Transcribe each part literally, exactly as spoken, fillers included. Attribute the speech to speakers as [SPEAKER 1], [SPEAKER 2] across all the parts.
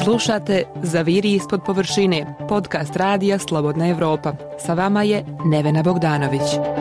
[SPEAKER 1] Slušate Zaviri ispod površine, podcast radija Slobodna Evropa. Sa vama je Nevena Bogdanović.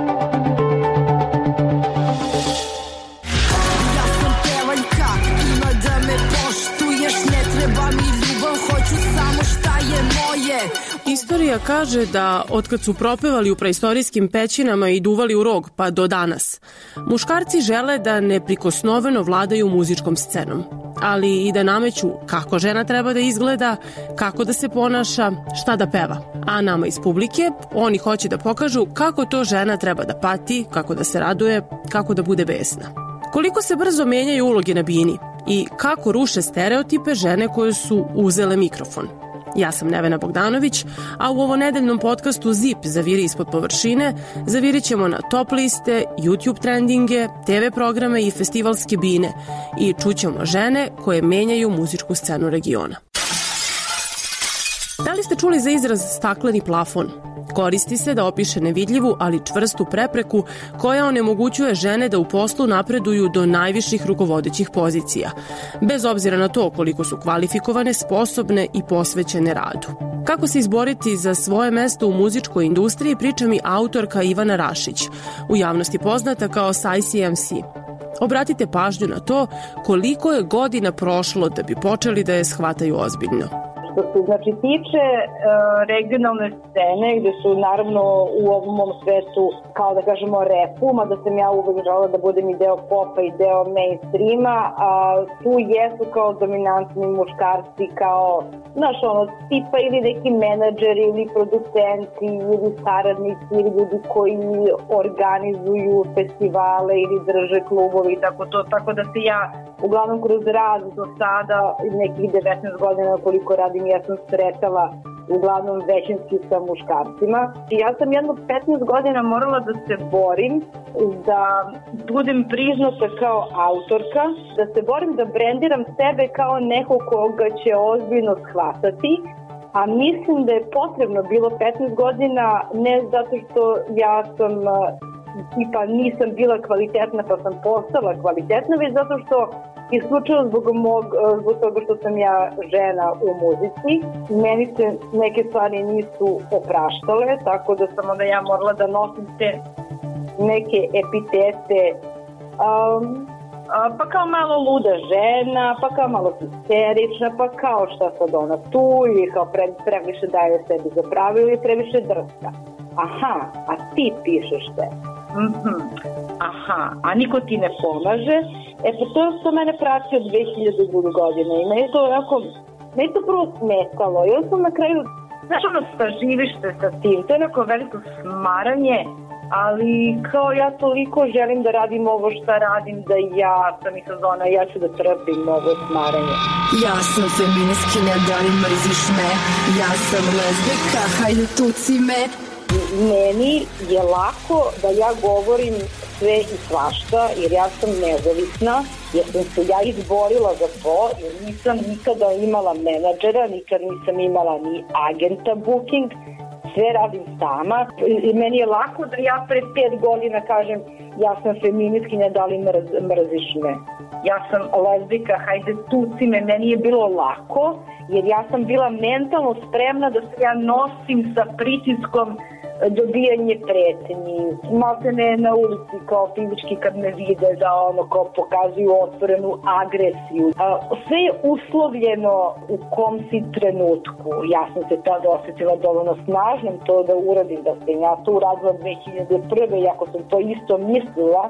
[SPEAKER 2] Ja sam pevaljka, ima da me poštuješ, ne treba mi ljubav, hoću samo šta je moje.
[SPEAKER 3] Istorija kaže da otkad su propevali u preistorijskim pećinama i duvali u rog pa do danas, muškarci žele da neprikosnoveno vladaju muzičkom scenom, ali i da nameću kako žena treba da izgleda, kako da se ponaša, šta da peva. A nama iz publike oni hoće da pokažu kako to žena treba da pati, kako da se raduje, kako da bude besna. Koliko se brzo menjaju uloge na bini i kako ruše stereotipe žene koje su uzele mikrofon. Ja sam Nevena Bogdanović, a u ovo nedeljnom podcastu Zip Zaviri ispod površine zavirit ćemo na top liste, YouTube trendinge, te ve programe i festivalske bine i čućemo žene koje menjaju muzičku scenu regiona. Da li ste čuli za izraz stakleni plafon? Koristi se da opiše nevidljivu, ali čvrstu prepreku koja onemogućuje žene da u poslu napreduju do najviših rukovodećih pozicija, bez obzira na to koliko su kvalifikovane, sposobne i posvećene radu. Kako se izboriti za svoje mesto u muzičkoj industriji priča mi autorka Ivana Rašić, u javnosti poznata kao Sajsi em si. Obratite pažnju na to koliko je godina prošlo da bi počeli da je shvataju ozbiljno.
[SPEAKER 4] Što se znači tiče uh, regionalne scene, gde su naravno u ovom mom svetu, kao da kažemo repu, mada sam ja uvek žela da budem i deo popa i deo mainstreama, a tu jesu kao dominantni muškarci, kao, znaš, ono, tipa ili neki menadžeri ili producenti ili saradnici ili ljudi koji organizuju festivale ili drže klubovi i tako to, tako da se ja uglavnom kroz rad do sada, nekih devetnaest godina koliko radim, ja sam sretala uglavnom većinski sa muškarcima. I ja sam jedno petnaest godina morala da se borim, da budem priznata kao autorka, da se borim da brendiram sebe kao neko koga će ozbiljno shvatati, a mislim da je potrebno bilo petnaest godina, ne zato što ja sam tipa nisam bila kvalitetna pa sam postala kvalitetna, već zato što isključivo zbog, mog, zbog toga što sam ja žena u muzici. Meni se neke stvari nisu opraštale, tako da sam onda ja morala da nosim te neke epitete, um, pa kao malo luda žena, pa kao malo histerična, pa kao šta sad ona tu, ili kao pre, previše daje sebi za pravilo ili previše drska. Aha, a ti pišeš te. Mm-hmm. Aha, a niko ti ne pomaže. E pa to što mene prati od dve hiljade druge godine i meni to onako, meni to prvo smetalo i onda sam na kraju, znaš ono, saživiš se sa tim, to je onako veliko smaranje, ali kao ja toliko želim da radim ovo šta radim, da ja sam i sezona, ja ću da trpim ovo smaranje.
[SPEAKER 2] Ja sam feministkinja, da li mrziš me? Ja sam lezbika, hajde tuci me.
[SPEAKER 4] Meni je lako da ja govorim sve i svašta, jer ja sam nezavisna, jer sam se ja izborila za to, jer nisam nikada imala menadžera, nikad nisam imala ni agenta booking, sve radim sama. I meni je lako da ja pred pet godina kažem ja sam feministkinja, da li mrz, mrziš me? Ja sam lezbika, hajde tuci me. Meni je bilo lako, jer ja sam bila mentalno spremna da se ja nosim sa pritiskom dobijanje pretnji, malte ne na ulici kao fizički kad me vide da ono kao pokazuju otvorenu agresiju. Sve je uslovljeno u kom si trenutku. Ja sam se tada osjetila dovoljno snažnom to da uradim, da sam ja to uradila dve hiljade prve i ako sam to isto mislila,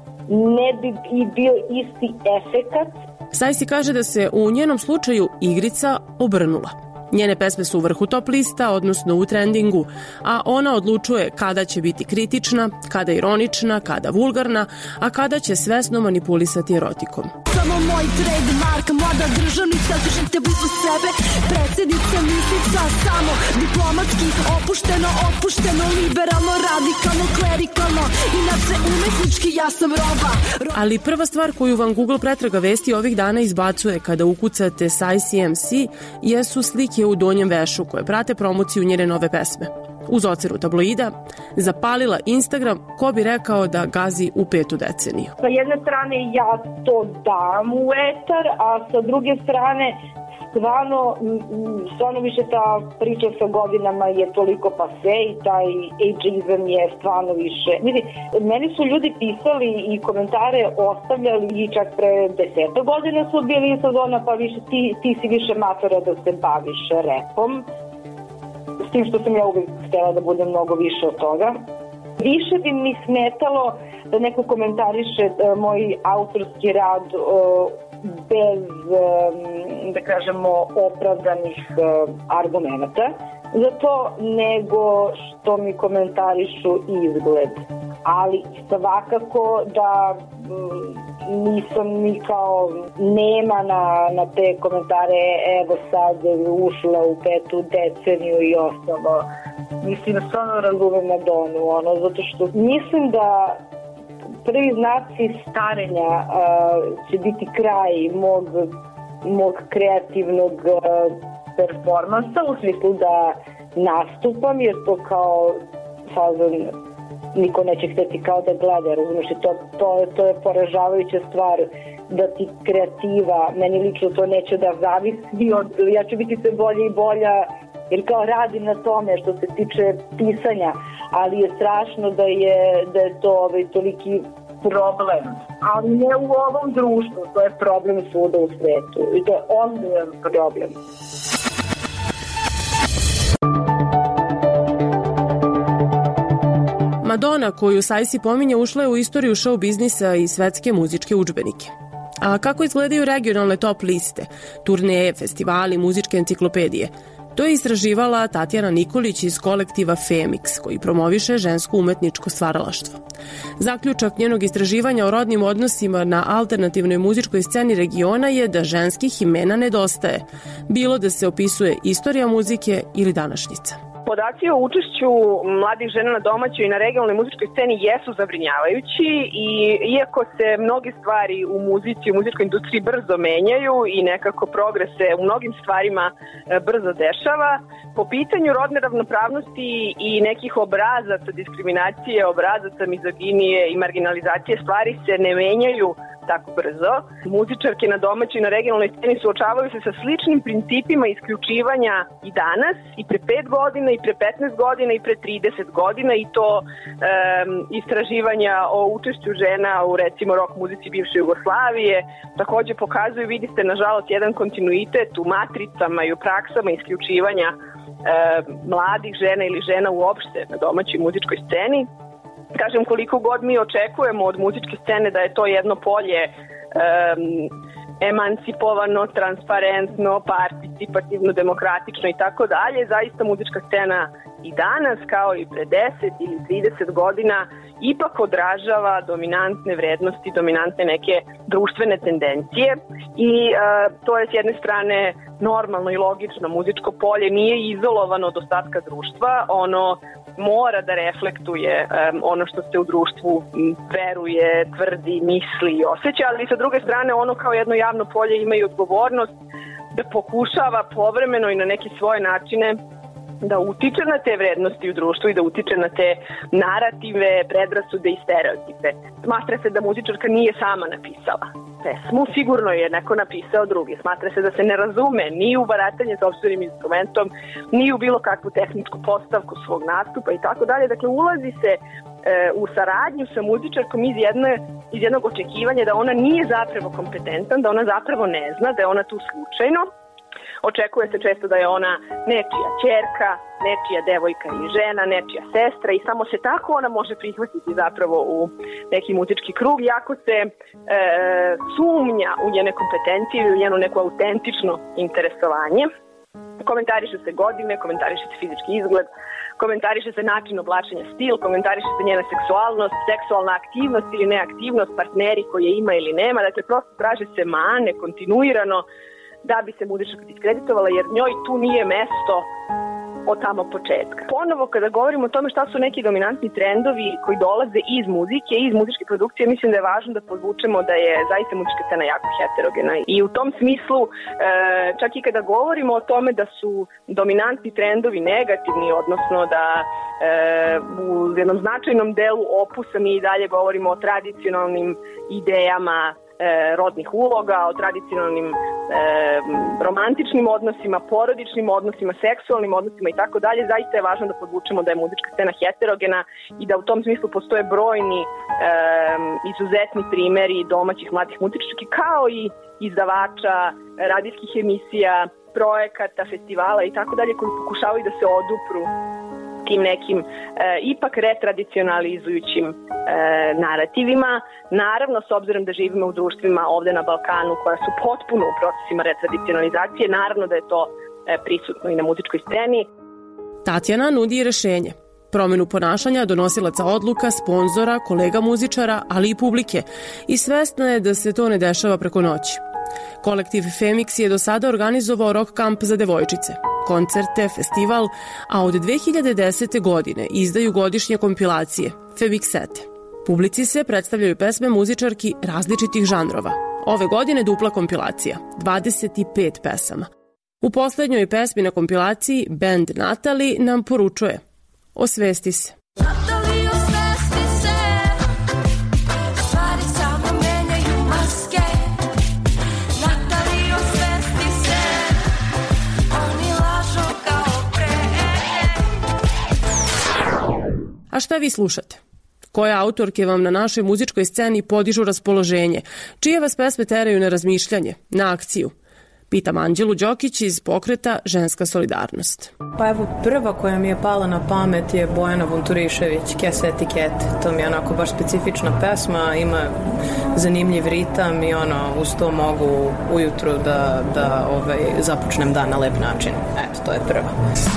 [SPEAKER 4] ne bi i bio isti efekat.
[SPEAKER 3] Sajsi kaže da se u njenom slučaju igrica obrnula. Njene pesme su u vrhu top lista, odnosno u trendingu, a ona odlučuje kada će biti kritična, kada ironična, kada vulgarna, a kada će svesno manipulisati erotikom.
[SPEAKER 2] Samo moj trademark, mlada državnica, držite blizu sebe, predsjednica mislica, samo diplomatski, opušteno, otpušteno, liberalno, radikalno, klerikalno, inače umetnički ja sam roba. Ro...
[SPEAKER 3] Ali prva stvar koju vam Google pretraga vesti ovih dana izbacuje kada ukucate Sajsi em si jesu slike u donjem vešu koje prate promociju njene nove pesme. Uz ocenu tabloida, zapalila Instagram, ko bi rekao da gazi u petu deceniju.
[SPEAKER 4] Sa jedne strane ja to dam u etar, a sa druge strane stvarno, stvarno više ta priča sa godinama je toliko pase i taj ageizam je stvarno više. Vidi, meni su ljudi pisali i komentare ostavljali i čak pre deseta godina su bili iz sezona, pa više ti, ti si više matora da se baviš repom. S tim što sam ja uvijek htjela da budem mnogo više od toga. Više bi mi smetalo da neko komentariše moj autorski rad bez, da kažemo, opravdanih argumenta za to, nego što mi komentarišu izgled. Ali svakako da nisam ni kao nema na, na te komentare, evo sad ušla u petu deceniju i ostalo. Mislim, stvarno razumem Madonu, ono, zato što mislim da prvi znaci starenja uh, će biti kraj mog, mog kreativnog uh, performansa, u smislu da nastupam, jer to kao fazon niko neće hteti kao da gleda, razumiješ, to, to, to je poražavajuća stvar da ti kreativa, meni lično to neće da zavisi, od, ja ću biti sve bolje i bolja, jer kao radim na tome što se tiče pisanja, ali je strašno da je, da je to ovaj, toliki problem. Ali ne u ovom društvu, to je problem svuda u svetu. I to je ozbiljan problem.
[SPEAKER 3] Madonna, koju Sajsi pominje, ušla je u istoriju show biznisa i svetske muzičke udžbenike. A kako izgledaju regionalne top liste, turneje, festivali, muzičke enciklopedije? To je istraživala Tatjana Nikolić iz kolektiva Femix, koji promoviše žensko umetničko stvaralaštvo. Zaključak njenog istraživanja o rodnim odnosima na alternativnoj muzičkoj sceni regiona je da ženskih imena nedostaje, bilo da se opisuje istorija muzike ili današnjica.
[SPEAKER 5] Podaci o učešću mladih žena na domaćoj i na regionalnoj muzičkoj sceni jesu zabrinjavajući i iako se mnoge stvari u muzici, u muzičkoj industriji brzo menjaju i nekako progres se u mnogim stvarima brzo dešava, po pitanju rodne ravnopravnosti i nekih obrazaca diskriminacije, obrazaca mizoginije i marginalizacije stvari se ne menjaju tako brzo. Muzičarke na domaćoj i na regionalnoj sceni suočavaju se sa sličnim principima isključivanja i danas, i pre pet godina, i pre petnaest godina, i pre trideset godina, i to um, istraživanja o učešću žena u, recimo, rock muzici bivše Jugoslavije takođe pokazuju, vidite, nažalost, jedan kontinuitet u matricama i u praksama isključivanja um, mladih žena ili žena uopšte na domaćoj muzičkoj sceni. Kažem, koliko god mi očekujemo od muzičke scene da je to jedno polje um, emancipovano, transparentno, participativno, demokratično i tako dalje, zaista muzička scena i danas, kao i pre deset ili trideset godina, ipak odražava dominantne vrednosti, dominantne neke društvene tendencije i uh, to je s jedne strane normalno i logično. Muzičko polje nije izolovano od ostatka društva, ono mora da reflektuje um, ono što se u društvu veruje, tvrdi, misli i osjeća, ali sa druge strane ono kao jedno javno polje ima i odgovornost da pokušava povremeno i na neke svoje načine da utiče na te vrednosti u društvu i da utiče na te narative, predrasude i stereotipe. Smatra se da muzičarka nije sama napisala pesmu, sigurno je neko napisao drugi. Smatra se da se ne razume ni u baratanje sopstvenim instrumentom, ni u bilo kakvu tehničku postavku svog nastupa i tako dalje. Dakle, ulazi se e, u saradnju sa muzičarkom iz, jedne, iz jednog očekivanja da ona nije zapravo kompetentan, da ona zapravo ne zna, da je ona tu slučajno. Očekuje se često da je ona nečija ćerka, nečija devojka ili žena, nečija sestra i samo se tako ona može prihvatiti zapravo u neki muzički krug, jako se e, sumnja u njene kompetencije ili u njeno neko autentično interesovanje. Komentariše se godine, komentariše se fizički izgled, komentariše se način oblačenja, stil, komentariše se njena seksualnost, seksualna aktivnost ili neaktivnost, partneri koje ima ili nema. Dakle, prosto traže se mane kontinuirano da bi se muzičarka diskreditovala, jer njoj tu nije mesto od tamo početka. Ponovo, kada govorimo o tome šta su neki dominantni trendovi koji dolaze iz muzike, iz muzičke produkcije, mislim da je važno da podvučemo da je zaista muzička scena jako heterogena. I u tom smislu, čak i kada govorimo o tome da su dominantni trendovi negativni, odnosno da u jednom značajnom delu opusa mi i dalje govorimo o tradicionalnim idejama rodnih uloga, o tradicionalnim e, romantičnim odnosima, porodičnim odnosima, seksualnim odnosima i tako dalje. Zaista je važno da podvučemo da je muzička scena heterogena i da u tom smislu postoje brojni e, izuzetni primeri domaćih mladih muzički, kao i izdavača, radijskih emisija, projekata, festivala i tako dalje, koji pokušavaju da se odupru tim nekim e, ipak retradicionalizujućim e, narativima. Naravno, s obzirom da živimo u društvima ovde na Balkanu koja su potpuno u procesima retradicionalizacije, naravno da je to e, prisutno i na muzičkoj sceni.
[SPEAKER 3] Tatjana nudi rešenje. Promenu ponašanja donosilaca odluka, sponzora, kolega muzičara, ali i publike. I svesna je da se to ne dešava preko noći. Kolektiv Femix je do sada organizovao rock kamp za devojčice, koncerte, festival, a od dve hiljade desete. godine izdaju godišnje kompilacije Femixete. Publici se predstavljaju pesme muzičarki različitih žanrova. Ove godine dupla kompilacija, dvadeset pet pesama. U poslednjoj pesmi na kompilaciji band Natali nam poručuje: osvesti se.
[SPEAKER 6] Natali, osvesti se, stvari samo menjaju maske. Natali, osvesti se, oni lažu kao pre.
[SPEAKER 3] A šta vi slušate? Koje autorke vam na našoj muzičkoj sceni podižu raspoloženje? Čije vas pesme teraju na razmišljanje, na akciju? Pitam Anđelu Đokić iz pokreta Ženska solidarnost.
[SPEAKER 7] Pa evo, prva koja mi je pala na pamet je Bojana Vunturišević, Kese etikete. To mi je onako baš specifična pesma, ima zanimljiv ritam i ono, uz to mogu ujutru da, da ovaj, započnem dan na lep način. Eto, to je prva.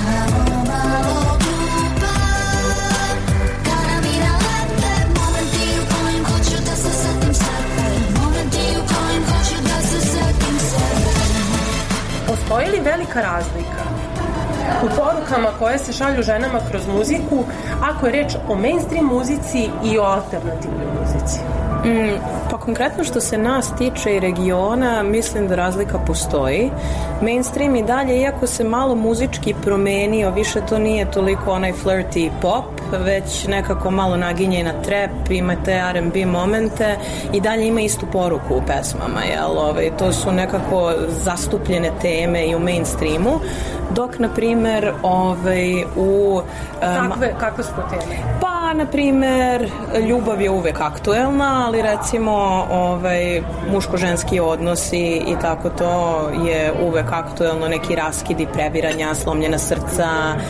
[SPEAKER 3] Postoji li velika razlika u porukama koje se šalju ženama kroz muziku, ako je reč o mainstream muzici i o alternativnoj muzici?
[SPEAKER 7] Mm, pa konkretno što se nas tiče i regiona, mislim da razlika postoji. Mainstream i dalje, iako se malo muzički promenio, više to nije toliko onaj flirty pop, već nekako malo naginje na trap, ima te R and B momente i dalje ima istu poruku u pesmama, jel? Ove, to su nekako zastupljene teme i u mainstreamu, dok, na primer, ove, u... Um,
[SPEAKER 3] kakve, kakve su to teme?
[SPEAKER 7] Pa, na primer, ljubav je uvek aktuelna, ali recimo ovaj, muško-ženski odnosi i tako to je uvek aktuelno, neki raskidi, previranja, slomljena srca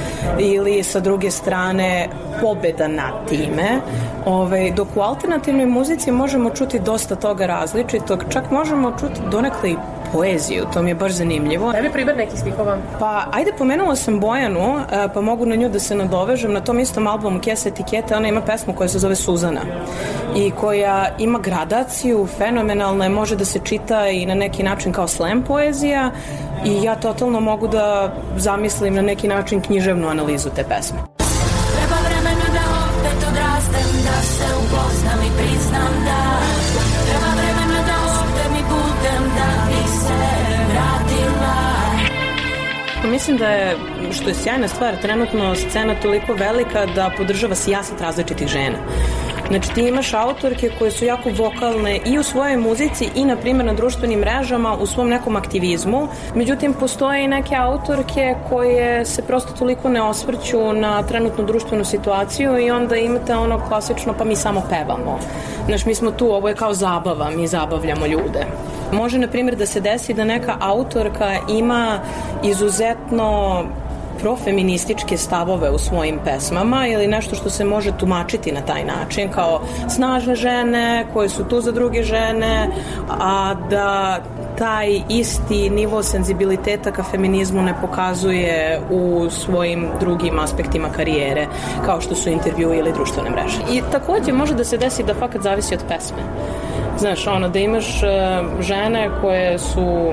[SPEAKER 7] ili sa druge strane pobeda nad time. Ovaj, dok u alternativnoj muzici možemo čuti dosta toga različitog, čak možemo čuti donekle i poeziju, to mi je baš zanimljivo.
[SPEAKER 3] Tebi primer nekih stihova?
[SPEAKER 7] Pa, ajde, pomenula sam Bojanu, pa mogu na nju da se nadovežem. Na tom istom albumu Kese etikete, ona ima pesmu koja se zove Suzana i koja ima gradaciju, fenomenalna je, može da se čita i na neki način kao slam poezija i ja totalno mogu da zamislim na neki način književnu analizu te pesme.
[SPEAKER 6] Treba vremena da opet odrastem, da se upoznam i priznam da treba vremena da opet mi budem da bi se vratila.
[SPEAKER 7] Mislim da je, što je sjajna stvar, trenutno scena toliko velika da podržava sijaset različitih žena. Znači ti imaš autorke koje su jako vokalne i u svojoj muzici i na primjer na društvenim mrežama u svom nekom aktivizmu. Međutim, postoje i neke autorke koje se prosto toliko ne osvrću na trenutnu društvenu situaciju i onda imate ono klasično pa mi samo pevamo. Znači mi smo tu, ovo je kao zabava, mi zabavljamo ljude. Može na primjer da se desi da neka autorka ima izuzetno profeminističke stavove u svojim pesmama ili nešto što se može tumačiti na taj način kao snažne žene koje su tu za druge žene, a da taj isti nivo senzibiliteta ka feminizmu ne pokazuje u svojim drugim aspektima karijere kao što su intervjui ili društvene mreže. I takođe može da se desi da fakat zavisi od pesme. Znaš, ono, da imaš žene koje su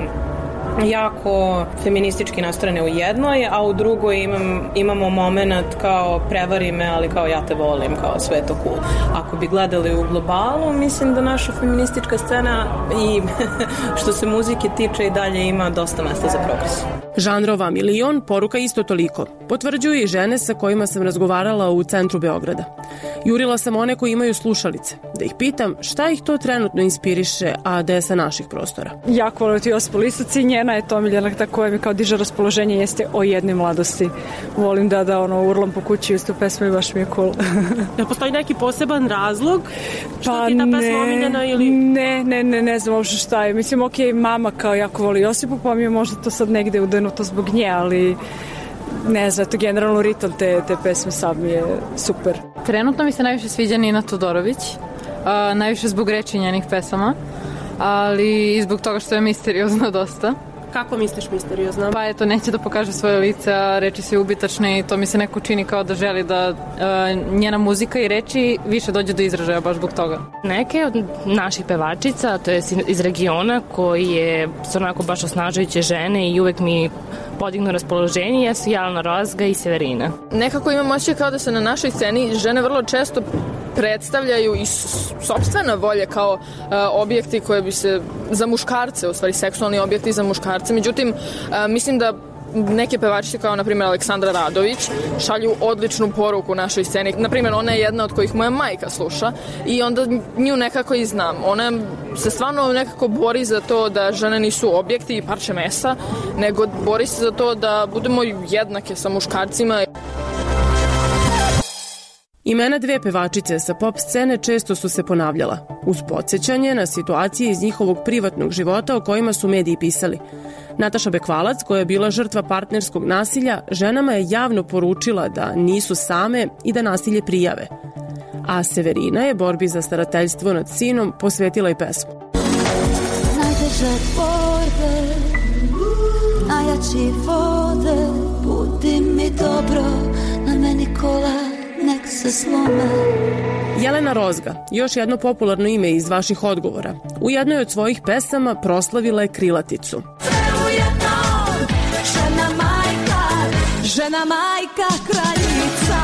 [SPEAKER 7] jako feministički nastrojene u jednoj, a u drugoj imam, imamo moment kao prevari me, ali kao ja te volim, kao sve to cool. Ako bi gledali u globalu, mislim da naša feministička scena i što se muzike tiče i dalje ima dosta mesta za progres.
[SPEAKER 3] Žanrova milion, poruka isto toliko. Potvrđuju i žene sa kojima sam razgovarala u centru Beograda. Jurila sam one koji imaju slušalice, da ih pitam šta ih to trenutno inspiriše, a da je sa naših prostora.
[SPEAKER 8] Jako volim ti Josipu Lisac i njena je to omiljena koja mi kao diže raspoloženje jeste O jednoj mladosti. Volim da da ono urlam po kući istu pesmu i baš mi je cool.
[SPEAKER 3] Da postoji neki poseban razlog što
[SPEAKER 8] pa
[SPEAKER 3] ti je ta pesma omiljena ili...
[SPEAKER 8] Ne, ne, ne, ne znam uopšte šta je. Mislim, ok, mama kao jako voli Josipu, pa mi je možda to sad negde udenuto zbog nje, ali ne znam, to generalno ritam te, te pesme sam je super.
[SPEAKER 9] Trenutno mi se najviše sviđa Nina Todorović, a, najviše zbog reči njenih pesama, ali i zbog toga što je misteriozno dosta.
[SPEAKER 3] Kako misliš misteriozno?
[SPEAKER 9] Pa eto, neće da pokaže svoje lice, a reči su ubitačne i to mi se neko čini kao da želi da uh, njena muzika i reči više dođe do izražaja baš zbog toga.
[SPEAKER 10] Neke od naših pevačica, to je iz regiona, koji je su onako baš osnažujuće žene i uvek mi podignu raspoloženje, jesu Jelena Rozga i Severina.
[SPEAKER 11] Nekako imam osjećaj kao da se na našoj sceni žene vrlo često predstavljaju i sopstvena volje kao uh, objekti koje bi se za muškarce, u stvari seksualni objekti za muškarce. Međutim, uh, mislim da neke pevačice kao na primjer Aleksandra Radović šalju odličnu poruku našoj sceni. Na primjer, ona je jedna od kojih moja majka sluša i onda nju nekako i znam. Ona se stvarno nekako bori za to da žene nisu objekti i parče mesa, nego bori se za to da budemo jednake sa muškarcima.
[SPEAKER 3] Imena dve pevačice sa pop scene često su se ponavljala, uz podsjećanje na situacije iz njihovog privatnog života o kojima su mediji pisali. Nataša Bekvalac, koja je bila žrtva partnerskog nasilja, ženama je javno poručila da nisu same i da nasilje prijave. A Severina je borbi za starateljstvo nad sinom posvetila i pesmu.
[SPEAKER 2] Najteže borbe, najjači vode, budi mi dobro, na meni kola nek se slome.
[SPEAKER 3] Jelena Rozga, još jedno popularno ime iz vaših odgovora, u jednoj od svojih pesama proslavila je krilaticu.
[SPEAKER 2] Žena majka, žena majka, kraljica.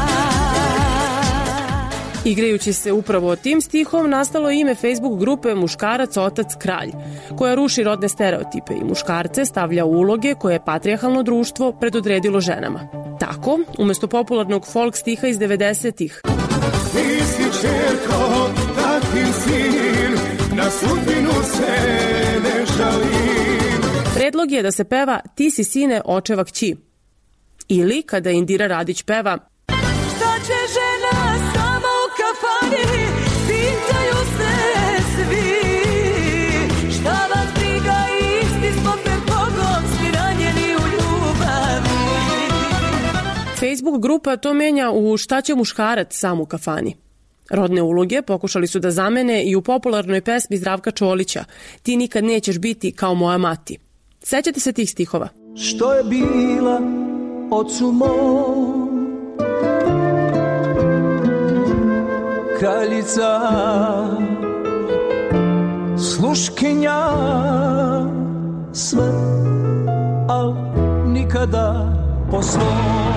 [SPEAKER 3] Igrajući se upravo tim stihom nastalo ime Facebook grupe Muškarac, otac, kralj, koja ruši rodne stereotipe i muškarce stavlja u uloge koje je patrijarhalno društvo predodredilo ženama. Tako, umesto popularnog folk stiha iz devedesetih
[SPEAKER 12] Ti si čerko, takvim sin, na sudbinu se ne žalim.
[SPEAKER 3] Predlog je da se peva Ti si sine očeva kći. Ili kada Indira Radić peva
[SPEAKER 2] Šta će žena sama u kafani, pitaju se svi. Šta vas briga, isti smo pred Bogom, svi ranjeni u ljubavi.
[SPEAKER 3] Facebook grupa to menja u Šta će muškarac sam u kafani. Rodne uloge pokušali su da zamene i u popularnoj pesmi Zdravka Čolića Ti nikad nećeš biti kao moja mati. Sećate se tih stihova?
[SPEAKER 13] Što je bila ocu mom, kraljica, sluškinja, sve, al nikada po svom.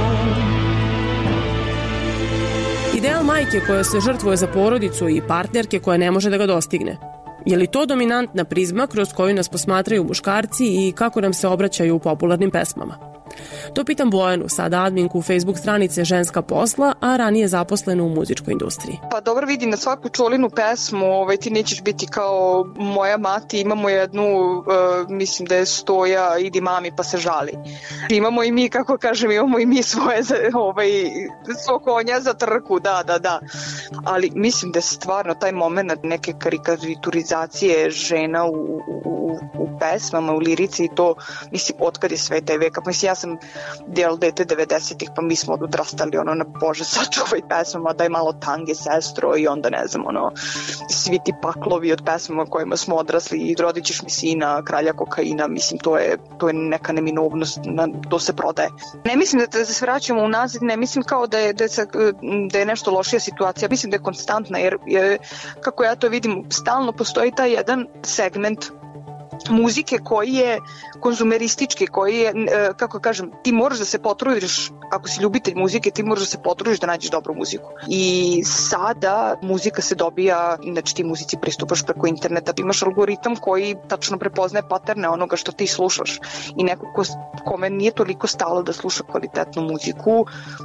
[SPEAKER 3] Ideal majke koja se žrtvuje za porodicu i partnerke koja ne može da ga dostigne. Je li to dominantna prizma kroz koju nas posmatraju muškarci i kako nam se obraćaju u popularnim pesmama? To pitam Bojanu, sada adminku Facebook stranice Ženska posla, a ranije zaposlenu u muzičkoj industriji.
[SPEAKER 5] Pa dobro, vidim na svaku Čolinu pesmu, ovaj, ti nećeš biti kao moja mati, imamo jednu, uh, mislim da je Stoja, idi mami pa se žali. Imamo i mi, kako kažem, imamo i mi svoje, ovaj, svog konja za trku, da, da, da. Ali mislim da je stvarno taj moment neke karikaturizacije žena u, u, u pesmama, u lirici i to, mislim, otkad je sveta i veka. Mislim, ja sam del dete devedesetih, pa mi smo odrastali ono na Bože sačuvaj pesmama, daj malo tange sestro i onda ne znam ono svi ti paklovi od pesmama kojima smo odrasli i rodit ćeš mi sina, kralja kokaina, mislim to je, to je neka neminovnost, na, to se prodaje. Ne mislim da, da se vraćamo unazad, ne mislim kao da je, da je, da je nešto lošija situacija, mislim da je konstantna jer je, kako ja to vidim, stalno postoji taj jedan segment muzike koji je konzumeristički, koji je, kako kažem, ti moraš da se potrudiš, ako si ljubitelj muzike, ti moraš da se potrudiš da nađeš dobru muziku. I sada muzika se dobija, znači ti muzici pristupaš preko interneta, imaš algoritam koji tačno prepoznaje paterne onoga što ti slušaš. I neko ko, kome nije toliko stalo da sluša kvalitetnu muziku,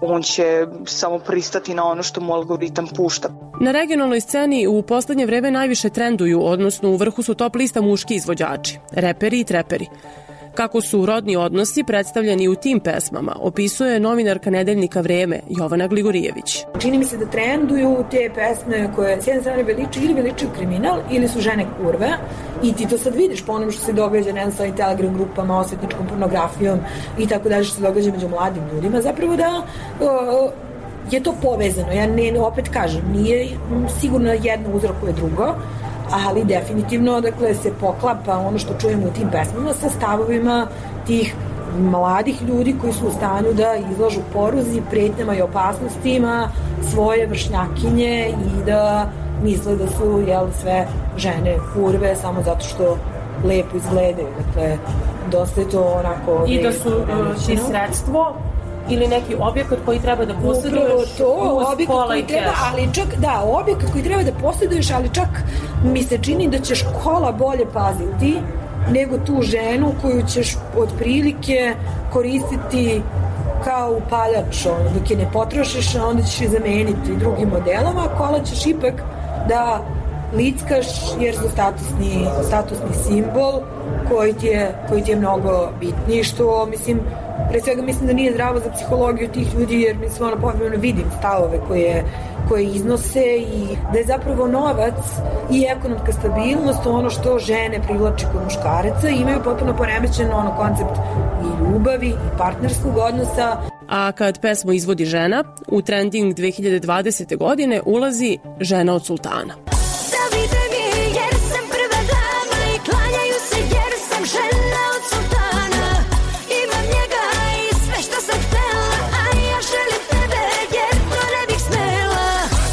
[SPEAKER 14] on će samo pristati na ono što mu algoritam pušta.
[SPEAKER 3] Na regionalnoj sceni u poslednje vreme najviše trenduju, odnosno u vrhu su top lista muški izvođači, reperi i treperi. Kako su rodni odnosi predstavljeni u tim pesmama, opisuje novinarka nedeljnika Vreme Jovana Gligorijević.
[SPEAKER 15] Čini mi se da trenduju te pesme koje s jedne strane veliči ili veličuju kriminal ili su žene kurve i ti to sad vidiš po onom što se događa ne znam, sa Telegram grupama, osvetničkom pornografijom i tako dalje što se događa među mladim ljudima. Zapravo da uh, je to povezano. Ja ne, opet kažem, nije sigurno jedno uzrokuje drugo, ali definitivno dakle, se poklapa ono što čujemo u tim pesmama sa stavovima tih mladih ljudi koji su u stanju da izlažu poruzi, pretnjama i opasnostima svoje vršnjakinje i da misle da su jel, sve žene kurve samo zato što lepo izgledaju. Dakle, dosta je to onako...
[SPEAKER 3] I da su ti sredstvo ili neki objekat koji treba da posjeduješ
[SPEAKER 15] to, objekat koji treba, ali čak, da, objekat koji treba da posjeduješ, ali čak mi se čini da će škola bolje paziti nego tu ženu koju ćeš otprilike koristiti kao upaljač, dok je ne potrošiš, onda ćeš je zameniti drugim modelom, a kola ćeš ipak da lickaš jer su statusni, statusni simbol koji ti je, koji ti je mnogo bitniji, što mislim pre svega mislim da nije zdravo za psihologiju tih ljudi jer mislim ono povremeno vidim stavove koje, koje iznose i da je zapravo novac i ekonomska stabilnost ono što žene privlači kod muškaraca i imaju potpuno poremećen ono koncept i ljubavi i partnerskog odnosa.
[SPEAKER 3] A kad pesmu izvodi žena, u trending dve hiljade dvadesete. godine ulazi Žena od sultana.
[SPEAKER 2] Zavide mi jer sam prva dama i klanjaju se jer sam žena od sultana. Imam njega i sve što sam htela, a ja želim tebe jer to ne bih smela.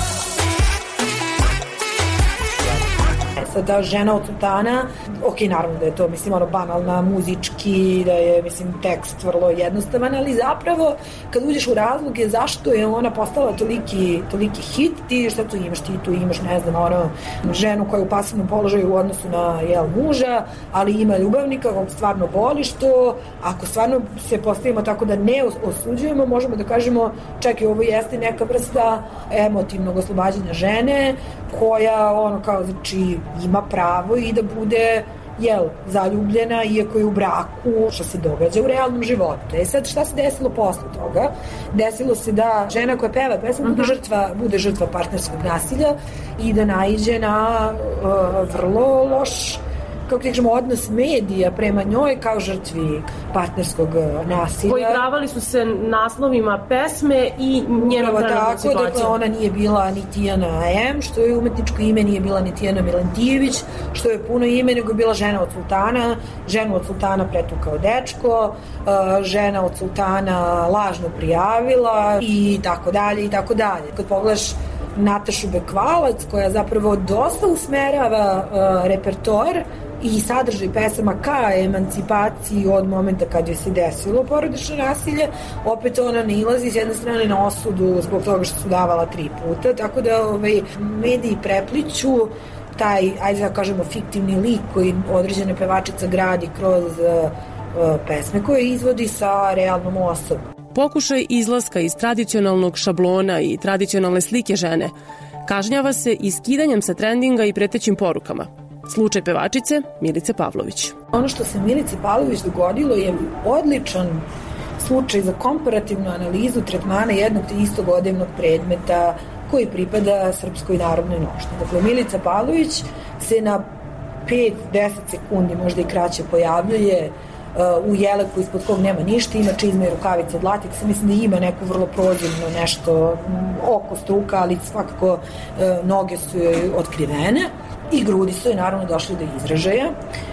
[SPEAKER 15] Sad ta Žena od sultana, ok, naravno da je to, mislim, ono banalna, muzički, da je, mislim, tekst vrlo jednostavan, ali zapravo, kad uđeš u razloge zašto je ona postala toliki, toliki hit, ti šta tu imaš? Ti tu imaš, ne znam, ono, ženu koja je u pasivnom položaju u odnosu na, jel, muža, ali ima ljubavnika, kog stvarno voli, što, ako stvarno se postavimo tako da ne osuđujemo, možemo da kažemo, čak i ovo jeste neka vrsta emotivnog oslobađanja žene, koja, ono, kao, znači, ima pravo i da bude jel, zaljubljena, iako je u braku, što se događa u realnom životu. E sad, šta se desilo posle toga? Desilo se da žena koja peva pesmu bude žrtva, bude žrtva partnerskog nasilja i da naiđe na uh, vrlo loš kako ti kažemo, odnos medija prema njoj kao žrtvi partnerskog nasilja.
[SPEAKER 3] Poigravali su se naslovima pesme i njenom trenutnom situacijom.
[SPEAKER 15] Tako da ona nije bila ni Tijana M, što je umetničko ime, nije bila ni Tijana Milentijević, što je puno ime, nego je bila Žena od sultana, ženu od sultana pretukao dečko, žena od sultana lažno prijavila i tako dalje i tako dalje. Kad pogledaš Natašu Bekvalac, koja zapravo dosta usmerava uh, repertoar i sadržaj pesama ka emancipaciji od momenta kad joj se desilo porodično nasilje, opet ona ne ilazi s jedne strane na osudu zbog toga što su davala tri puta, tako da ovaj, mediji prepliću taj, ajde da kažemo, fiktivni lik koji određena pevačica gradi kroz uh, pesme koje izvodi sa realnom osobom.
[SPEAKER 3] Pokušaj izlaska iz tradicionalnog šablona i tradicionalne slike žene kažnjava se iskidanjem sa trendinga i pretećim porukama. Slučaj pevačice Milice Pavlović.
[SPEAKER 15] Ono što se Milici Pavlović dogodilo je odličan slučaj za komparativnu analizu tretmana jednog te istog odevnog predmeta koji pripada Srpskoj narodnoj nošnji. Dakle, Milica Pavlović se na pet do deset sekundi, možda i kraće, pojavljuje u jeleku ispod kog nema ništa, ima čizme i rukavice od lateksa, mislim da ima neko vrlo prozirno nešto oko struka, ali svakako noge su joj otkrivene i grudi su joj naravno došli do izražaja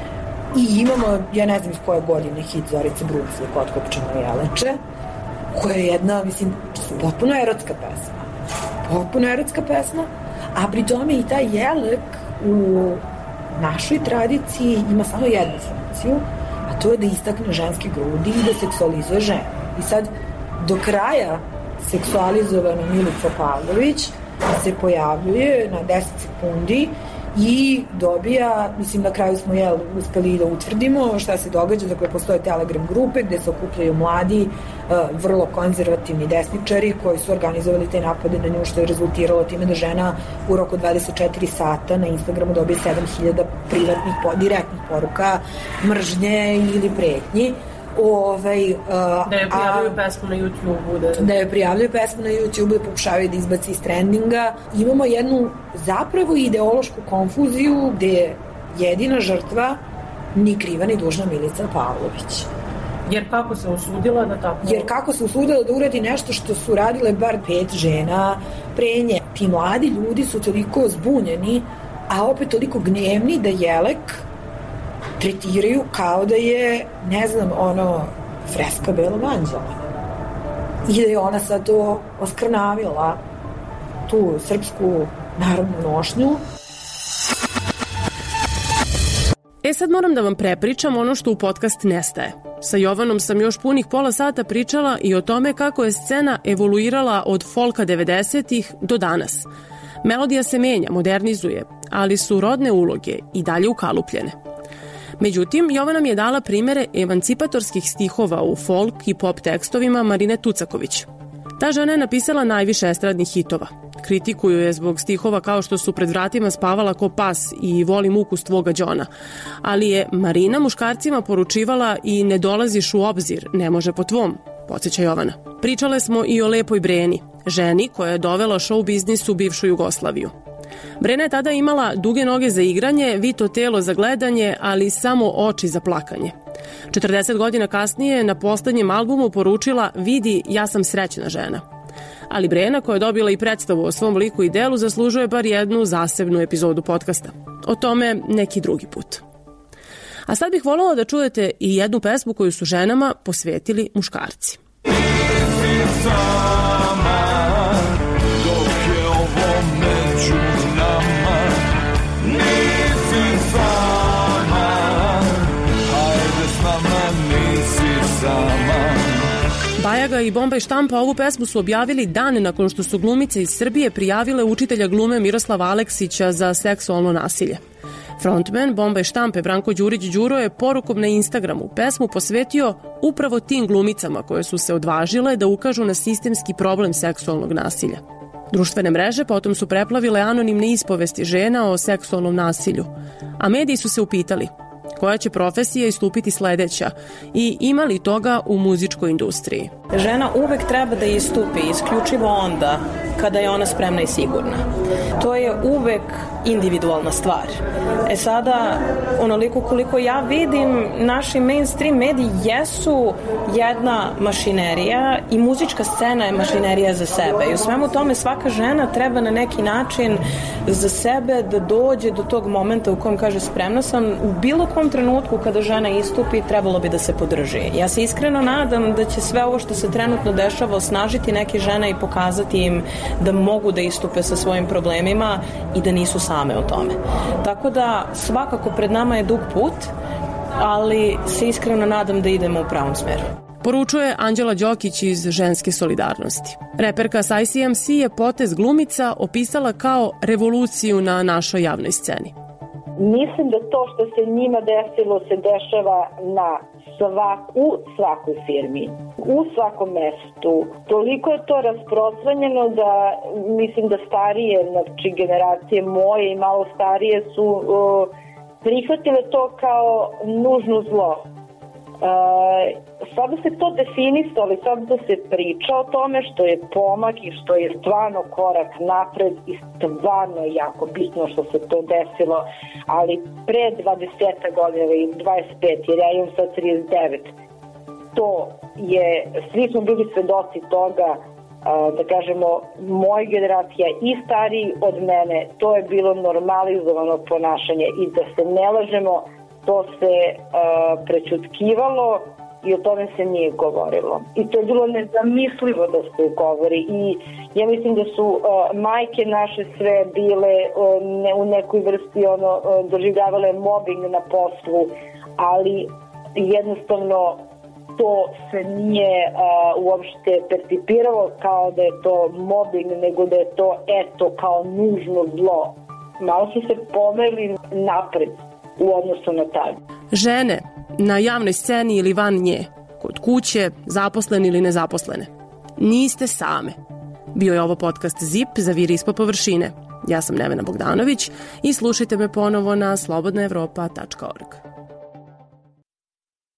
[SPEAKER 15] i imamo, ja ne znam iz koje godine, hit Zorice Bruclek, Otkopčano jeleče, koja je jedna, mislim, potpuno erotska pesma. Potpuno erotska pesma, a pri tome i taj jelek u našoj tradiciji ima samo jednu funkciju, a to je da istakne ženske grudi i da seksualizuje ženu. I sad, do kraja seksualizovana Milica Pavlović se pojavljuje na deset sekundi i dobija, mislim na kraju smo jel, uspeli da utvrdimo šta se događa, dakle postoje Telegram grupe gde se okupljaju mladi, uh, vrlo konzervativni desničari koji su organizovali te napade na nju, što je rezultiralo time da žena u roku dvadeset četiri sata na Instagramu dobije sedam hiljada privatnih, direktnih poruka mržnje ili pretnji. Ovaj, uh,
[SPEAKER 3] da je prijavljaju a, pesmu na YouTube-u. Da,
[SPEAKER 15] da je prijavljaju pesmu na YouTube-u, da pokušavaju da izbaci iz trendinga. Imamo jednu zapravo ideološku konfuziju gde je jedina žrtva ni kriva ni dužna Milica Pavlović.
[SPEAKER 3] Jer kako se usudila da tako...
[SPEAKER 15] Jer kako se usudila da uradi nešto što su radile bar pet žena pre nje. Ti mladi ljudi su toliko zbunjeni, a opet toliko gnjevni da Jelek tretiraju kao da je, ne znam, ono, freska Belog anđela. I da je ona sad to oskrnavila, tu srpsku narodnu nošnju.
[SPEAKER 3] E sad moram da vam prepričam ono što u podcast nestaje. Sa Jovanom sam još punih pola sata pričala i o tome kako je scena evoluirala od folka devedesetih do danas. Melodija se menja, modernizuje, ali su rodne uloge i dalje ukalupljene. Međutim, Jovana mi je dala primere emancipatorskih stihova u folk i pop tekstovima Marine Tucaković. Ta žena je napisala najviše estradnih hitova. Kritikuju je zbog stihova kao što su Pred vratima spavala ko pas i Volim ukus tvoga đona. Ali je Marina muškarcima poručivala i Ne dolaziš u obzir, ne može po tvom, podsjeća Jovana. Pričale smo i o Lepoj Breni, ženi koja je dovela show biznis u bivšu Jugoslaviju. Brena je tada imala duge noge za igranje, vito telo za gledanje, ali samo oči za plakanje. četrdeset godina kasnije na poslednjem albumu poručila Vidi, ja sam srećna žena. Ali Brena, koja je dobila i predstavu o svom liku i delu, zaslužuje bar jednu zasebnu epizodu podcasta. O tome neki drugi put. A sad bih voljela da čujete i jednu pesmu koju su ženama posvetili muškarci. Bajaga i Bomba i štampa ovu pesmu su objavili dan nakon što su glumice iz Srbije prijavile učitelja glume Miroslava Aleksića za seksualno nasilje. Frontman Bomba i štampe Branko Đurić Đuro je porukom na Instagramu pesmu posvetio upravo tim glumicama koje su se odvažile da ukažu na sistemski problem seksualnog nasilja. Društvene mreže potom su preplavile anonimne ispovesti žena o seksualnom nasilju, a mediji su se upitali koja će profesija istupiti sledeća i ima li toga u muzičkoj industriji.
[SPEAKER 7] Žena uvek treba da istupi isključivo onda kada je ona spremna i sigurna. To je uvek individualna stvar. E sada, onoliko koliko ja vidim, naši mainstream mediji jesu jedna mašinerija i muzička scena je mašinerija za sebe. I u svemu tome svaka žena treba na neki način za sebe da dođe do tog momenta u kojem kaže spremna sam. U bilo kom trenutku kada žena istupi trebalo bi da se podrži. Ja se iskreno nadam da će sve ovo što se trenutno dešava osnažiti neke žene i pokazati im da mogu da istupe sa svojim problemima i da nisu same u tome. Tako da svakako pred nama je dug put, ali se iskreno nadam da idemo u pravom smeru.
[SPEAKER 3] Poručuje Anđela Đokić iz Ženske solidarnosti. Reperka s I C M C je potez glumica opisala kao revoluciju na našoj javnoj sceni.
[SPEAKER 4] Mislim da to što se njima desilo se dešava na svak, u svakoj firmi, u svakom mestu. Toliko je to rasprostranjeno da mislim da starije, znači generacije moje i malo starije su uh, prihvatile to kao nužno zlo. Uh, sada se to definisalo i sada da se priča o tome što je pomak i što je stvarno korak napred i stvarno je jako bitno što se to desilo, ali pre dvadeset godina ili dvadeset pet, jer ja imam sad trideset devet, to je, svi smo bili svedoci toga, uh, da kažemo, moja generacija i stariji od mene, to je bilo normalizovano ponašanje i da se ne lažemo, to se uh, prećutkivalo i o tome se nije govorilo. I to je bilo nezamislivo da se govori i ja mislim da su uh, majke naše sve bile uh, ne, u nekoj vrsti ono, uh, doživljavale mobbing na poslu, ali jednostavno to se nije uh, uopšte percipiralo kao da je to mobbing, nego da je to eto kao nužno zlo malo su se pomeli napred u odnosu na tad.
[SPEAKER 3] Žene na javnoj sceni ili van nje, kod kuće, zaposlene ili nezaposlene. Niste same. Bio je ovo podcast Zip, Zaviri ispod površine. Ja sam Nevena Bogdanović i slušajte me ponovo na slobodna evropa tačka org.